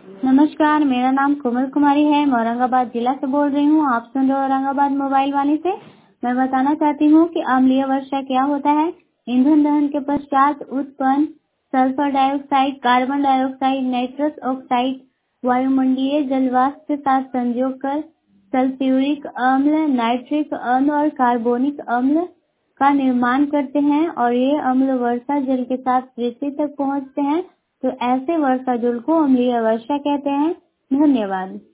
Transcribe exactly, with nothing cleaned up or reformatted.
नमस्कार, मेरा नाम कोमल कुमारी है। मैं औरंगाबाद जिला से बोल रही हूँ। आप सुन रहे हो औरंगाबाद मोबाइल वाणी से। मैं बताना चाहती हूँ कि अम्लीय वर्षा क्या होता है। ईंधन दहन के पश्चात उत्पन्न sulphur dioxide, carbon dioxide, nitrous oxide वायुमंडलीय जलवाष्प के साथ संयोग कर सल्फ्यूरिक अम्ल, नाइट्रिक अम्ल और कार्बोनिक अम्ल का निर्माण करते हैं और ये अम्ल वर्षा जल के साथ पृथ्वी तक पहुँचते हैं। तो ऐसे वर्षा जल को अम्लीय वर्षा कहते हैं। धन्यवाद।